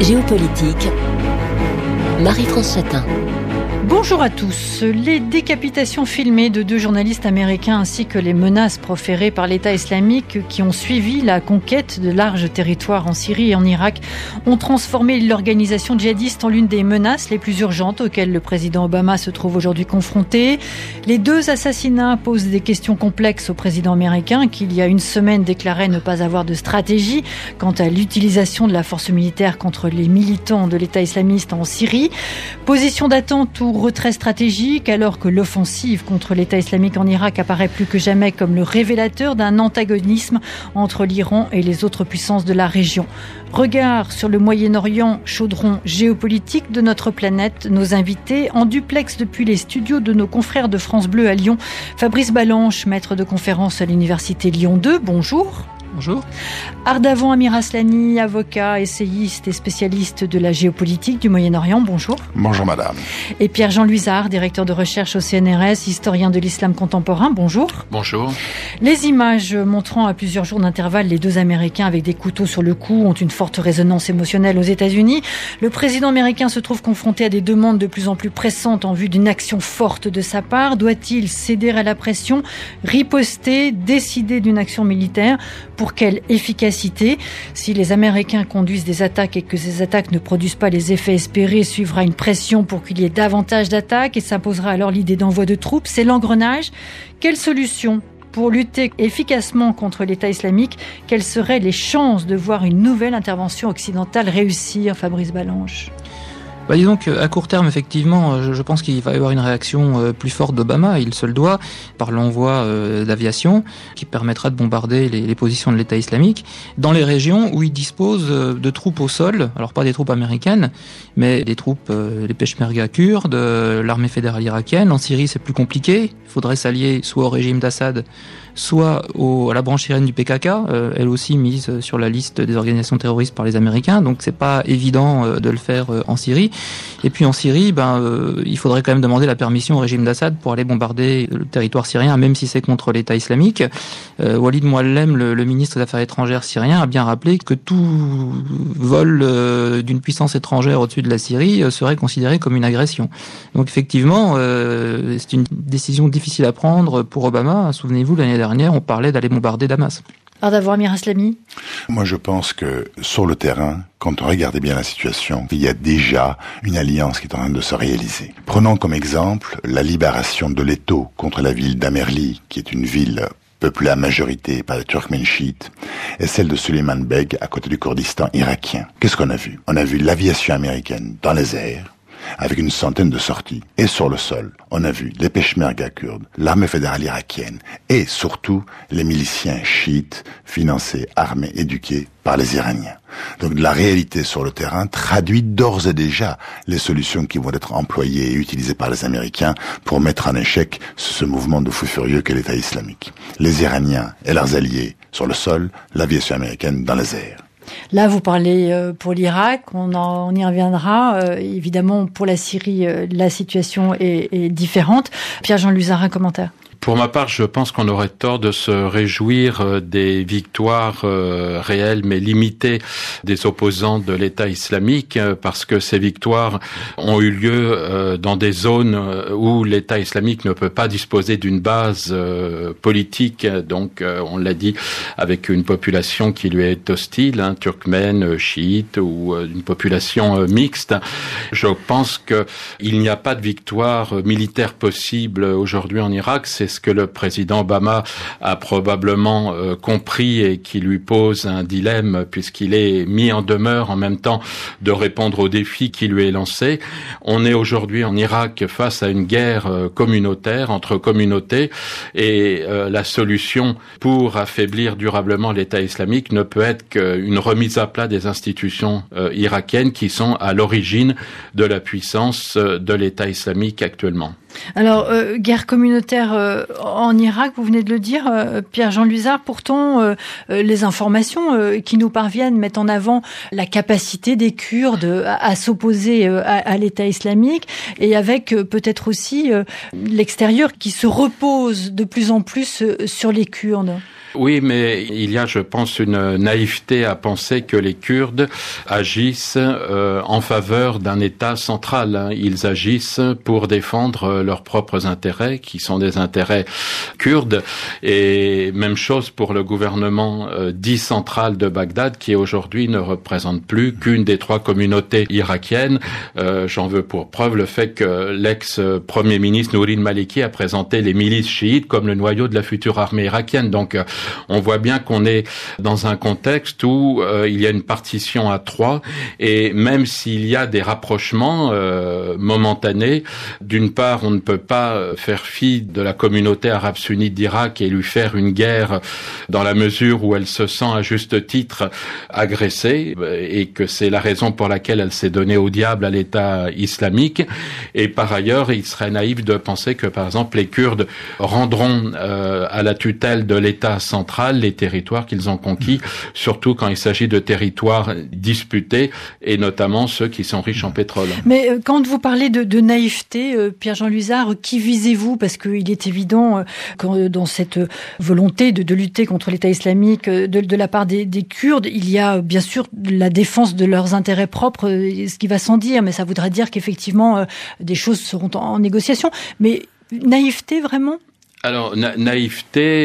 Géopolitique, Marie-France Chatin. Bonjour à tous. Les décapitations filmées de 2 journalistes américains ainsi que les menaces proférées par l'État islamique qui ont suivi la conquête de larges territoires en Syrie et en Irak ont transformé l'organisation djihadiste en l'une des menaces les plus urgentes auxquelles le président Obama se trouve aujourd'hui confronté. Les 2 assassinats posent des questions complexes au président américain qui, il y a une semaine, déclarait ne pas avoir de stratégie quant à l'utilisation de la force militaire contre les militants de l'État islamiste en Syrie. Position d'attente ou retrait stratégique alors que l'offensive contre l'État islamique en Irak apparaît plus que jamais comme le révélateur d'un antagonisme entre l'Iran et les autres puissances de la région. Regard sur le Moyen-Orient, chaudron géopolitique de notre planète. Nos invités en duplex depuis les studios de nos confrères de France Bleu à Lyon. Fabrice Balanche, maître de conférence à l'université Lyon 2, bonjour. Bonjour. Ardavan Amir Aslani, avocat, essayiste et spécialiste de la géopolitique du Moyen-Orient, bonjour. Bonjour madame. Et Pierre-Jean Luizard, directeur de recherche au CNRS, historien de l'islam contemporain, bonjour. Bonjour. Les images montrant à plusieurs jours d'intervalle les 2 Américains avec des couteaux sur le cou ont une forte résonance émotionnelle aux États-Unis. Le président américain se trouve confronté à des demandes de plus en plus pressantes en vue d'une action forte de sa part. Doit-il céder à la pression, riposter, décider d'une action militaire ? Pour quelle efficacité ? Si les Américains conduisent des attaques et que ces attaques ne produisent pas les effets espérés, suivra une pression pour qu'il y ait davantage d'attaques et s'imposera alors l'idée d'envoi de troupes. C'est l'engrenage. Quelle solution pour lutter efficacement contre l'État islamique? Quelles seraient les chances de voir une nouvelle intervention occidentale réussir, Fabrice Balanche ? Disons qu'à court terme, effectivement, je pense qu'il va y avoir une réaction plus forte d'Obama, il se le doit, par l'envoi d'aviation qui permettra de bombarder les positions de l'État islamique dans les régions où il dispose de troupes au sol, alors pas des troupes américaines, mais des troupes, les Peshmerga kurdes, l'armée fédérale irakienne. En Syrie, c'est plus compliqué, il faudrait s'allier soit au régime d'Assad, soit à la branche syrienne du PKK, elle aussi mise sur la liste des organisations terroristes par les Américains, donc c'est pas évident de le faire en Syrie. Et puis en Syrie, il faudrait quand même demander la permission au régime d'Assad pour aller bombarder le territoire syrien, même si c'est contre l'État islamique. Walid Muallem, le ministre des Affaires étrangères syrien, a bien rappelé que tout vol d'une puissance étrangère au-dessus de la Syrie serait considéré comme une agression. Donc effectivement, c'est une décision difficile à prendre pour Obama. Souvenez-vous, l'année dernière, on parlait d'aller bombarder Damas. Ardavan Amir Aslani. Moi, je pense que sur le terrain, quand on regarde bien la situation, il y a déjà une alliance qui est en train de se réaliser. Prenons comme exemple la libération de l'Eto contre la ville d'Amerli, qui est une ville peuplée à majorité par les Turkmènes chiites, et celle de Suleiman Beg à côté du Kurdistan irakien. Qu'est-ce qu'on a vu ? On a vu l'aviation américaine dans les airs, avec une centaine de sorties. Et sur le sol, on a vu les Peshmerga kurdes, l'armée fédérale irakienne et surtout les miliciens chiites financés, armés, éduqués par les Iraniens. Donc la réalité sur le terrain traduit d'ores et déjà les solutions qui vont être employées et utilisées par les Américains pour mettre en échec ce mouvement de fous furieux qu'est l'État islamique. Les Iraniens et leurs alliés sur le sol, l'aviation américaine dans les airs. Là, vous parlez pour l'Irak, on y reviendra. Évidemment, pour la Syrie, la situation est différente. Pierre-Jean Luizard, un commentaire. Pour ma part, je pense qu'on aurait tort de se réjouir des victoires réelles mais limitées des opposants de l'État islamique, parce que ces victoires ont eu lieu dans des zones où l'État islamique ne peut pas disposer d'une base politique. Donc, on l'a dit, avec une population qui lui est hostile, turkmène, chiite, ou une population mixte. Je pense qu'il n'y a pas de victoire militaire possible aujourd'hui en Irak. C'est ce que le président Obama a probablement compris et qui lui pose un dilemme puisqu'il est mis en demeure en même temps de répondre aux défis qui lui est lancé. On est aujourd'hui en Irak face à une guerre communautaire entre communautés et la solution pour affaiblir durablement l'État islamique ne peut être qu'une remise à plat des institutions irakiennes qui sont à l'origine de la puissance de l'État islamique actuellement. Alors, guerre communautaire en Irak, vous venez de le dire, Pierre-Jean Luizard, pourtant les informations qui nous parviennent mettent en avant la capacité des Kurdes à s'opposer à l'État islamique et avec peut-être aussi l'extérieur qui se repose de plus en plus sur les Kurdes. Oui, mais il y a, je pense, une naïveté à penser que les Kurdes agissent en faveur d'un État central. Ils agissent pour défendre leurs propres intérêts, qui sont des intérêts kurdes. Et même chose pour le gouvernement dit central de Bagdad, qui aujourd'hui ne représente plus qu'une des 3 communautés irakiennes. J'en veux pour preuve le fait que l'ex-premier ministre Nourin Maliki a présenté les milices chiites comme le noyau de la future armée irakienne. Donc on voit bien qu'on est dans un contexte où il y a une partition à 3, et même s'il y a des rapprochements momentanés, d'une part on ne peut pas faire fi de la communauté arabe sunnite d'Irak et lui faire une guerre dans la mesure où elle se sent à juste titre agressée, et que c'est la raison pour laquelle elle s'est donnée au diable à l'État islamique. Et par ailleurs, il serait naïf de penser que, par exemple, les Kurdes rendront à la tutelle de l'État central les territoires qu'ils ont conquis, surtout quand il s'agit de territoires disputés, et notamment ceux qui sont riches en pétrole. Mais quand vous parlez de naïveté, Pierre-Jean Luizard, qui visez-vous? Parce qu'il est évident que dans cette volonté de lutter contre l'État islamique de la part des Kurdes, il y a bien sûr la défense de leurs intérêts propres, ce qui va sans dire, mais ça voudrait dire qu'effectivement des choses seront en négociation. Mais naïveté vraiment? Alors, naïveté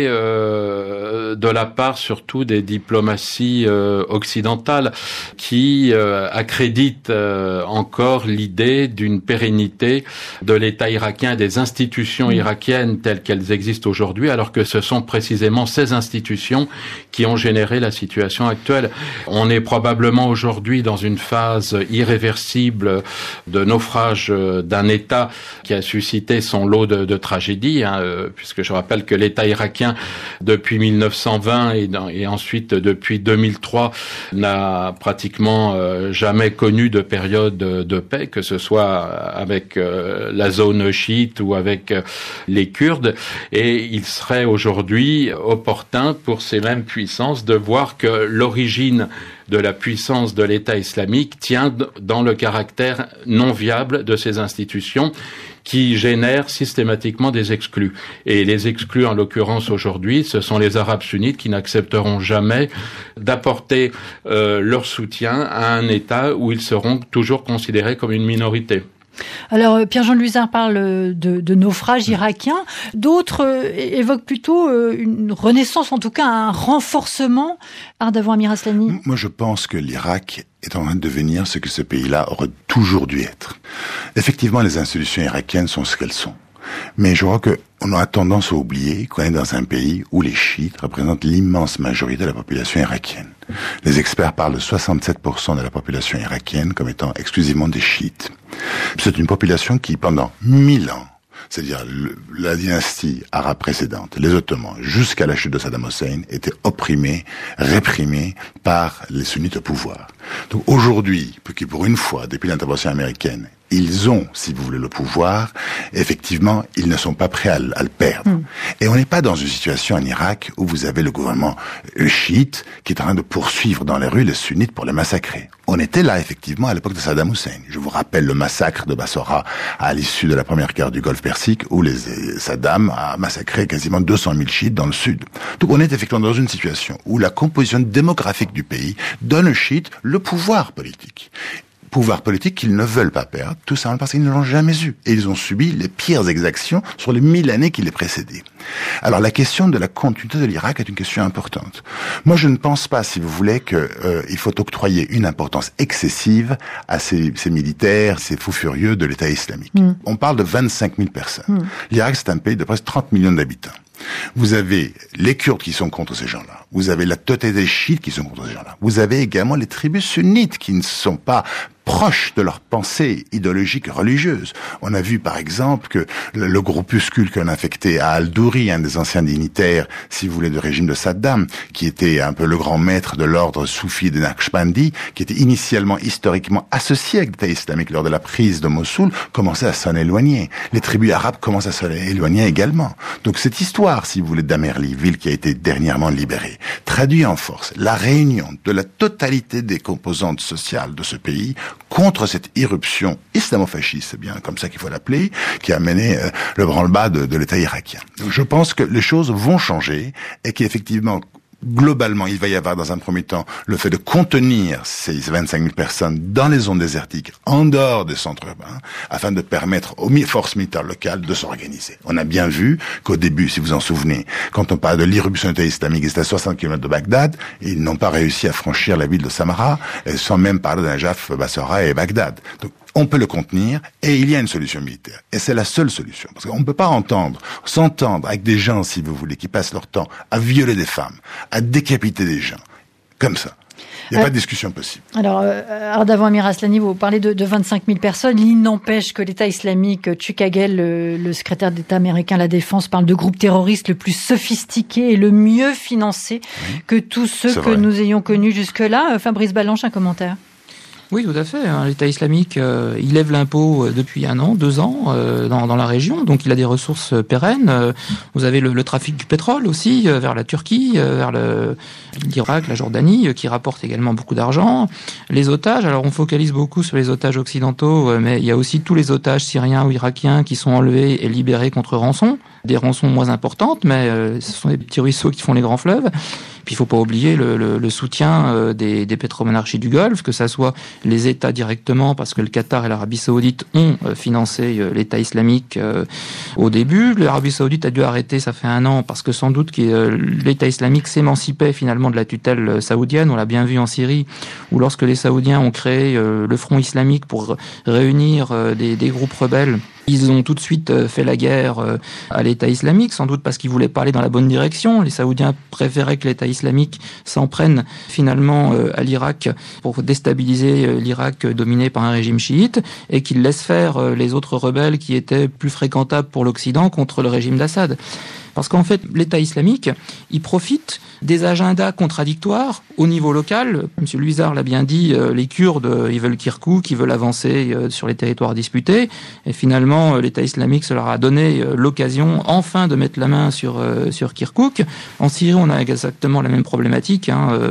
de la part surtout des diplomaties occidentales qui accréditent encore l'idée d'une pérennité de l'État irakien et des institutions irakiennes telles qu'elles existent aujourd'hui, alors que ce sont précisément ces institutions qui ont généré la situation actuelle. On est probablement aujourd'hui dans une phase irréversible de naufrage d'un État qui a suscité son lot de tragédies, puisque je rappelle que l'État irakien, depuis 1920 et ensuite depuis 2003, n'a pratiquement jamais connu de période de paix, que ce soit avec la zone chiite ou avec les Kurdes. Et il serait aujourd'hui opportun pour ces mêmes puissances de voir que l'origine de la puissance de l'État islamique tient dans le caractère non viable de ces institutions qui génèrent systématiquement des exclus. Et les exclus, en l'occurrence aujourd'hui, ce sont les Arabes sunnites qui n'accepteront jamais d'apporter leur soutien à un État où ils seront toujours considérés comme une minorité. Alors, Pierre-Jean Luizard parle de naufrage irakien. D'autres évoquent plutôt une renaissance, en tout cas un renforcement. Ardavon Amir Aslani. Moi, je pense que l'Irak est en train de devenir ce que ce pays-là aurait toujours dû être. Effectivement, les institutions irakiennes sont ce qu'elles sont. Mais je crois qu'on a tendance à oublier qu'on est dans un pays où les chiites représentent l'immense majorité de la population irakienne. Les experts parlent de 67% de la population irakienne comme étant exclusivement des chiites. C'est une population qui, pendant 1000 ans, c'est-à-dire la dynastie arabe précédente, les Ottomans, jusqu'à la chute de Saddam Hussein, était opprimée, réprimée par les sunnites au pouvoir. Donc aujourd'hui, pour une fois, depuis l'intervention américaine, ils ont, si vous voulez, le pouvoir. Effectivement, ils ne sont pas prêts à le perdre. Et on n'est pas dans une situation en Irak où vous avez le gouvernement chiite qui est en train de poursuivre dans les rues les sunnites pour les massacrer. On était là, effectivement, à l'époque de Saddam Hussein. Je vous rappelle le massacre de Bassora à l'issue de la première guerre du Golfe Persique où Saddam a massacré quasiment 200 000 chiites dans le sud. Donc on est effectivement dans une situation où la composition démographique du pays donne aux chiites le pouvoir politique. Pouvoir politique qu'ils ne veulent pas perdre, tout simplement parce qu'ils ne l'ont jamais eu. Et ils ont subi les pires exactions sur les 1000 années qui les précédaient. Alors la question de la continuité de l'Irak est une question importante. Moi je ne pense pas, si vous voulez, il faut octroyer une importance excessive à ces militaires, ces fous furieux de l'État islamique. On parle de 25 000 personnes. L'Irak c'est un pays de presque 30 millions d'habitants. Vous avez les Kurdes qui sont contre ces gens-là. Vous avez la totalité des chiites qui sont contre ces gens-là. Vous avez également les tribus sunnites qui ne sont pas proches de leur pensée idéologique religieuse. On a vu par exemple que le groupuscule qu'on a affecté à Al-Douri, un des anciens dignitaires, si vous voulez, du régime de Saddam, qui était un peu le grand maître de l'ordre soufi des Naqshbandi, qui était initialement historiquement associé avec l'État islamique lors de la prise de Mossoul, commençait à s'en éloigner. Les tribus arabes commencent à s'en éloigner également. Donc cette histoire, si vous voulez, d'Amerli, ville qui a été dernièrement libérée, traduit en force la réunion de la totalité des composantes sociales de ce pays contre cette irruption islamofasciste, c'est bien comme ça qu'il faut l'appeler, qui a mené le branle-bas de l'État irakien. Donc je pense que les choses vont changer et qu'effectivement, globalement, il va y avoir dans un premier temps le fait de contenir ces 25 000 personnes dans les zones désertiques, en dehors des centres urbains, afin de permettre aux forces militaires locales de s'organiser. On a bien vu qu'au début, si vous en souvenez, quand on parle de l'irruption de l'État islamique, c'était à 60 km de Bagdad, ils n'ont pas réussi à franchir la ville de Samarra, sans même parler d'un Najaf, Bassora et Bagdad. Donc, on peut le contenir, et il y a une solution militaire. Et c'est la seule solution. Parce qu'on ne peut pas s'entendre avec des gens, si vous voulez, qui passent leur temps à violer des femmes, à décapiter des gens, comme ça. Il n'y a pas de discussion possible. Alors, Ardavan Amir Aslani, vous parlez de 25 000 personnes. Il n'empêche que l'État islamique, Chuck Hagel, le secrétaire d'État américain à la Défense, parle de groupe terroriste le plus sophistiqué et le mieux financé que tous ceux que nous ayons connus jusque-là. Fabrice Balanche, un commentaire? Oui, tout à fait. L'État islamique, il lève l'impôt depuis 1 an, 2 ans dans la région, donc il a des ressources pérennes. Vous avez le trafic du pétrole aussi vers la Turquie, vers l'Irak, la Jordanie, qui rapporte également beaucoup d'argent. Les otages, alors on focalise beaucoup sur les otages occidentaux, mais il y a aussi tous les otages syriens ou irakiens qui sont enlevés et libérés contre rançon. Des rançons moins importantes, mais ce sont des petits ruisseaux qui font les grands fleuves. Puis il faut pas oublier le soutien des pétromonarchies du Golfe, que ça soit les États directement, parce que le Qatar et l'Arabie Saoudite ont financé l'État islamique au début. L'Arabie Saoudite a dû arrêter, ça fait 1 an, parce que sans doute que l'État islamique s'émancipait finalement de la tutelle saoudienne. On l'a bien vu en Syrie, où lorsque les Saoudiens ont créé le Front islamique pour réunir des groupes rebelles, ils ont tout de suite fait la guerre à l'État islamique, sans doute parce qu'ils voulaient pas aller dans la bonne direction. Les Saoudiens préféraient que l'État islamique s'en prenne finalement à l'Irak pour déstabiliser l'Irak dominé par un régime chiite, et qu'ils laissent faire les autres rebelles qui étaient plus fréquentables pour l'Occident contre le régime d'Assad. Parce qu'en fait, l'État islamique, il profite des agendas contradictoires au niveau local. M. Luizard l'a bien dit, les Kurdes, ils veulent Kirkouk, ils veulent avancer sur les territoires disputés. Et finalement, l'État islamique, ça leur a donné l'occasion, enfin, de mettre la main sur Kirkouk. En Syrie, on a exactement la même problématique,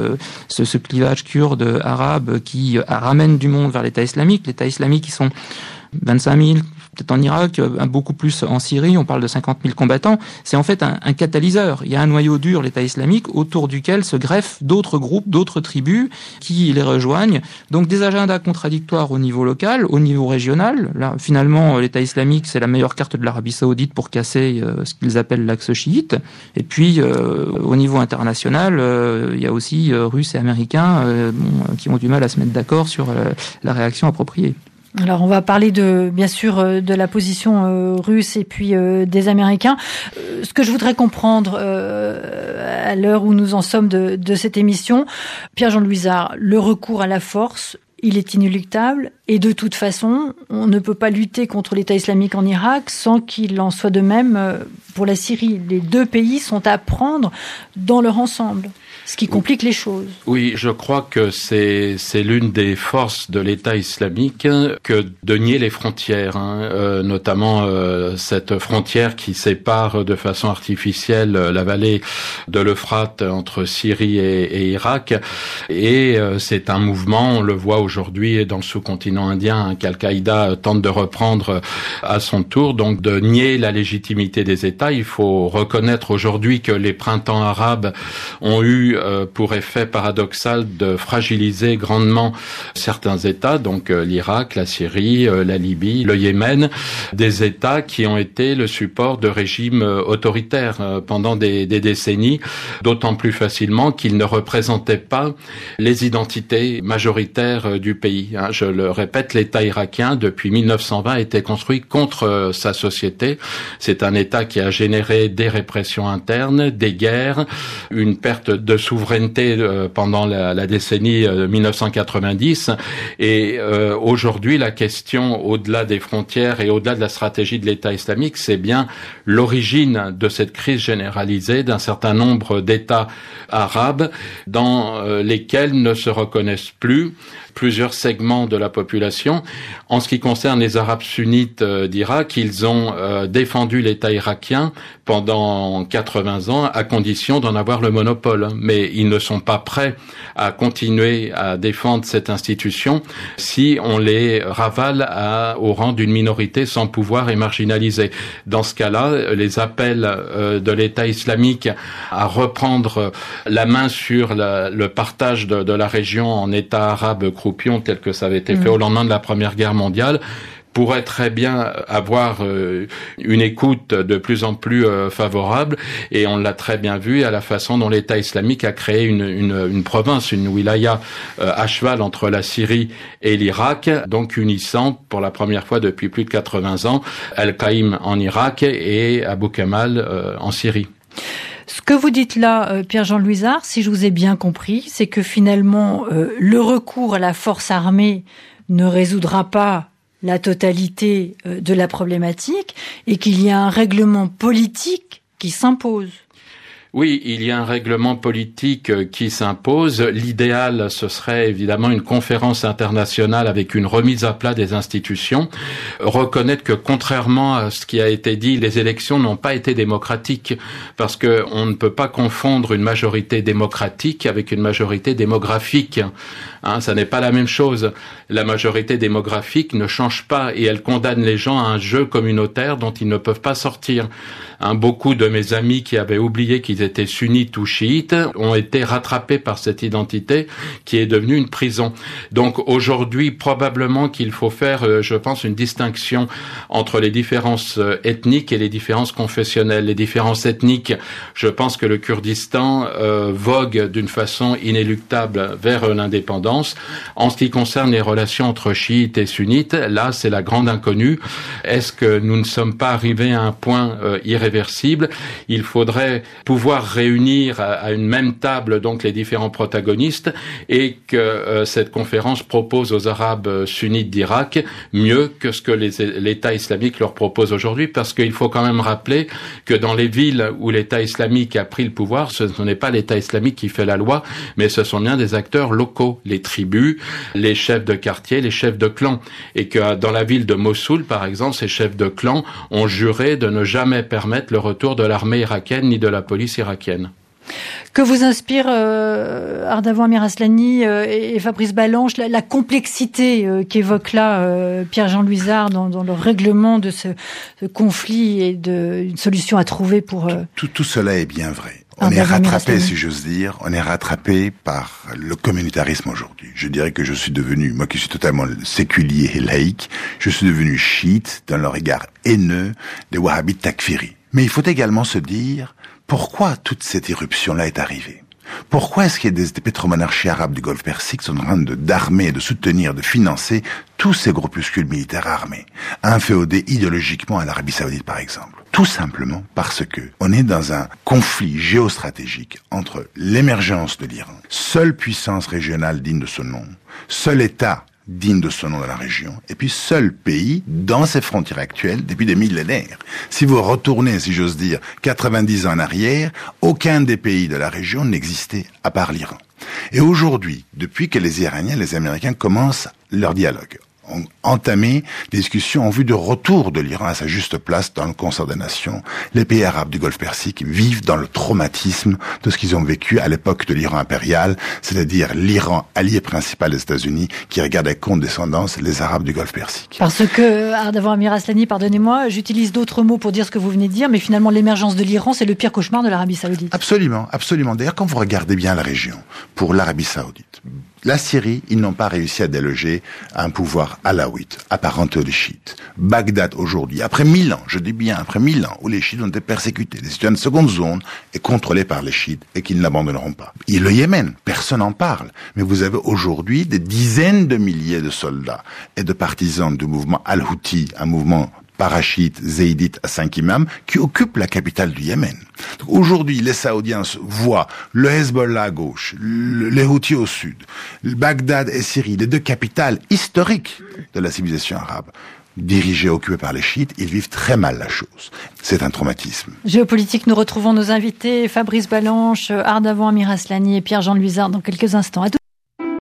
ce clivage kurde arabe qui ramène du monde vers l'État islamique. L'État islamique, ils sont 25 000, peut-être en Irak, beaucoup plus en Syrie, on parle de 50 000 combattants. C'est en fait un catalyseur. Il y a un noyau dur, l'État islamique, autour duquel se greffent d'autres groupes, d'autres tribus qui les rejoignent. Donc des agendas contradictoires au niveau local, au niveau régional. Là, finalement, l'État islamique, c'est la meilleure carte de l'Arabie Saoudite pour casser ce qu'ils appellent l'axe chiite. Et puis, au niveau international, il y a aussi Russes et Américains qui ont du mal à se mettre d'accord sur la réaction appropriée. Alors on va parler bien sûr de la position russe et puis des Américains. Ce que je voudrais comprendre à l'heure où nous en sommes de cette émission, Pierre-Jean Luizard, le recours à la force, il est inéluctable, et de toute façon, on ne peut pas lutter contre l'État islamique en Irak sans qu'il en soit de même pour la Syrie. Les 2 pays sont à prendre dans leur ensemble, ce qui complique les choses. Oui, je crois que c'est l'une des forces de l'État islamique que de nier les frontières, notamment cette frontière qui sépare de façon artificielle la vallée de l'Euphrate entre Syrie et Irak. Et c'est un mouvement, on le voit aujourd'hui dans le sous-continent indien, qu'Al-Qaïda tente de reprendre à son tour, donc de nier la légitimité des États. Il faut reconnaître aujourd'hui que les printemps arabes ont eu pour effet paradoxal de fragiliser grandement certains États, donc l'Irak, la Syrie, la Libye, le Yémen, des États qui ont été le support de régimes autoritaires pendant des décennies, d'autant plus facilement qu'ils ne représentaient pas les identités majoritaires du pays. Je le répète, l'État irakien, depuis 1920, a été construit contre sa société. C'est un État qui a généré des répressions internes, des guerres, une perte de souveraineté pendant la décennie 1990. Et aujourd'hui, la question, au-delà des frontières et au-delà de la stratégie de l'État islamique, c'est bien l'origine de cette crise généralisée d'un certain nombre d'États arabes dans lesquels ne se reconnaissent plus plusieurs segments de la population. En ce qui concerne les Arabes sunnites d'Irak, ils ont défendu l'État irakien pendant 80 ans à condition d'en avoir le monopole. Mais et ils ne sont pas prêts à continuer à défendre cette institution si on les ravale au rang d'une minorité sans pouvoir et marginalisée. Dans ce cas-là, les appels de l'État islamique à reprendre la main sur le partage de la région en États arabes croupions tel que ça avait été fait au lendemain de la Première Guerre mondiale pourrait très bien avoir une écoute de plus en plus favorable, et on l'a très bien vu à la façon dont l'État islamique a créé une province, une wilaya à cheval entre la Syrie et l'Irak, donc unissant pour la première fois depuis plus de 80 ans Al-Qaïm en Irak et Abu Kamal en Syrie. Ce que vous dites là, Pierre-Jean Louisard, si je vous ai bien compris, c'est que finalement, le recours à la force armée ne résoudra pas la totalité de la problématique et qu'il y a un règlement politique qui s'impose. Oui, il y a un règlement politique qui s'impose. L'idéal, ce serait évidemment une conférence internationale avec une remise à plat des institutions. Reconnaître que contrairement à ce qui a été dit, les élections n'ont pas été démocratiques, parce que on ne peut pas confondre une majorité démocratique avec une majorité démographique. Ça n'est pas la même chose. La majorité démographique ne change pas et elle condamne les gens à un jeu communautaire dont ils ne peuvent pas sortir. Beaucoup de mes amis qui avaient oublié qu'ils étaient sunnites ou chiites ont été rattrapés par cette identité qui est devenue une prison. Donc aujourd'hui, probablement qu'il faut faire, je pense, une distinction entre les différences ethniques et les différences confessionnelles. Les différences ethniques, je pense que le Kurdistan vogue d'une façon inéluctable vers l'indépendance. En ce qui concerne les relations entre chiites et sunnites, là, c'est la grande inconnue. Est-ce que nous ne sommes pas arrivés à un point irréversible? Il faudrait pouvoir réunir à une même table donc les différents protagonistes et que cette conférence propose aux Arabes sunnites d'Irak mieux que ce que l'État islamique leur propose aujourd'hui, parce qu'il faut quand même rappeler que dans les villes où l'État islamique a pris le pouvoir, ce n'est pas l'État islamique qui fait la loi, mais ce sont bien des acteurs locaux, les tribus, les chefs de quartier, les chefs de clan, et que dans la ville de Mossoul, par exemple, ces chefs de clan ont juré de ne jamais permettre le retour de l'armée irakienne ni de la police irakienne. Que vous inspire Ardavan Amir-Aslani et Fabrice Balanche, la complexité qu'évoque là Pierre-Jean Louisard dans le règlement de ce conflit et une solution à trouver pour... Tout cela est bien vrai. On est rattrapé, si j'ose dire, on est rattrapé par le communautarisme aujourd'hui. Je dirais que je suis devenu, moi qui suis totalement séculier et laïque, je suis devenu chiite dans le regard haineux des wahhabites takfiri. Mais il faut également se dire, pourquoi toute cette éruption-là est arrivée? Pourquoi est-ce qu'il y a des pétromonarchies arabes du Golfe Persique qui sont en train d'armer, de soutenir, de financer tous ces groupuscules militaires armés, inféodés idéologiquement à l'Arabie Saoudite par exemple? Tout simplement parce que on est dans un conflit géostratégique entre l'émergence de l'Iran, seule puissance régionale digne de ce nom, seul État digne de ce nom de la région, et puis seul pays dans ses frontières actuelles depuis des millénaires. Si vous retournez, si j'ose dire, 90 ans en arrière, aucun des pays de la région n'existait à part l'Iran. Et aujourd'hui, depuis que les Iraniens et les Américains commencent leur dialogue, ont entamé des discussions en vue de retour de l'Iran à sa juste place dans le concert des nations, les pays arabes du Golfe Persique vivent dans le traumatisme de ce qu'ils ont vécu à l'époque de l'Iran impérial, c'est-à-dire l'Iran allié principal des États-Unis qui regarde avec condescendance les Arabes du Golfe Persique. Parce que, Ardavan Amir-Aslani, pardonnez-moi, j'utilise d'autres mots pour dire ce que vous venez de dire, mais finalement l'émergence de l'Iran, c'est le pire cauchemar de l'Arabie Saoudite. Absolument, absolument. D'ailleurs, quand vous regardez bien la région, pour l'Arabie Saoudite, la Syrie, ils n'ont pas réussi à déloger un pouvoir alawite, apparenté aux chiites. Bagdad, aujourd'hui, après 1000 ans, je dis bien après 1000 ans, où les chiites ont été persécutés, les citoyens de seconde zone est contrôlé par les chiites et qu'ils n'abandonneront pas. Et le Yémen, personne n'en parle. Mais vous avez aujourd'hui des dizaines de milliers de soldats et de partisans du mouvement Al-Houthi, un mouvement parachiites, zéidites à 5 imams, qui occupent la capitale du Yémen. Donc aujourd'hui, les Saoudiens voient le Hezbollah à gauche, les Houthis au sud, Bagdad et Syrie, les deux capitales historiques de la civilisation arabe, dirigées, occupées par les chiites, ils vivent très mal la chose. C'est un traumatisme. Géopolitique, nous retrouvons nos invités, Fabrice Balanche, Ardavan Amir-Aslani et Pierre-Jean Louisard dans quelques instants.